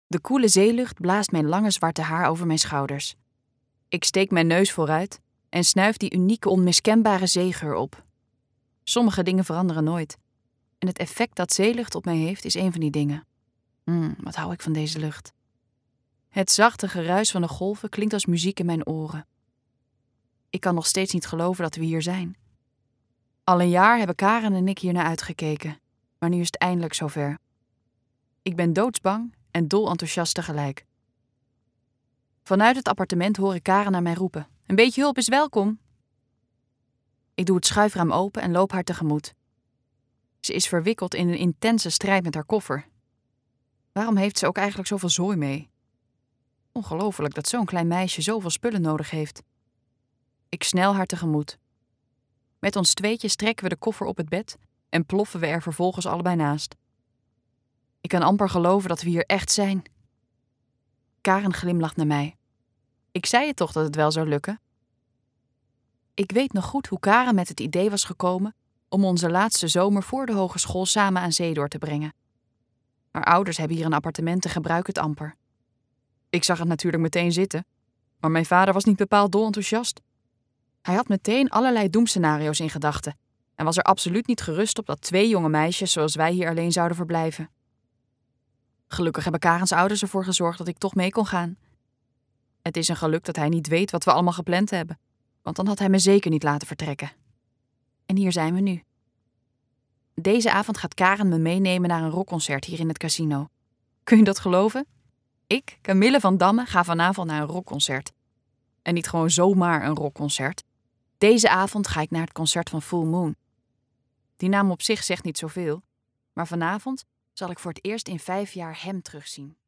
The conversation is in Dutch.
De koele zeelucht blaast mijn lange zwarte haar over mijn schouders. Ik steek mijn neus vooruit en snuif die unieke, onmiskenbare zeegeur op. Sommige dingen veranderen nooit. En het effect dat zeelucht op mij heeft, is een van die dingen. Wat hou ik van deze lucht. Het zachte geruis van de golven klinkt als muziek in mijn oren. Ik kan nog steeds niet geloven dat we hier zijn. Al een jaar hebben Karen en ik hier naar uitgekeken. Maar nu is het eindelijk zover. Ik ben doodsbang en dolenthousiast tegelijk. Vanuit het appartement hoor ik Karen naar mij roepen. Een beetje hulp is welkom. Ik doe het schuifraam open en loop haar tegemoet. Ze is verwikkeld in een intense strijd met haar koffer. Waarom heeft ze ook eigenlijk zoveel zooi mee? Ongelooflijk dat zo'n klein meisje zoveel spullen nodig heeft. Ik snel haar tegemoet. Met ons tweetjes trekken we de koffer op het bed en ploffen we er vervolgens allebei naast. Ik kan amper geloven dat we hier echt zijn. Karen glimlacht naar mij. Ik zei je toch dat het wel zou lukken? Ik weet nog goed hoe Karen met het idee was gekomen om onze laatste zomer voor de hogeschool samen aan zee door te brengen. Haar ouders hebben hier een appartement en gebruiken het amper. Ik zag het natuurlijk meteen zitten, maar mijn vader was niet bepaald dolenthousiast. Hij had meteen allerlei doemscenario's in gedachten en was er absoluut niet gerust op dat 2 jonge meisjes zoals wij hier alleen zouden verblijven. Gelukkig hebben Karens ouders ervoor gezorgd dat ik toch mee kon gaan. Het is een geluk dat hij niet weet wat we allemaal gepland hebben, want dan had hij me zeker niet laten vertrekken. En hier zijn we nu. Deze avond gaat Karen me meenemen naar een rockconcert hier in het casino. Kun je dat geloven? Ik, Camille van Damme, ga vanavond naar een rockconcert. En niet gewoon zomaar een rockconcert. Deze avond ga ik naar het concert van Full Moon. Die naam op zich zegt niet zoveel, maar vanavond zal ik voor het eerst in 5 jaar hem terugzien.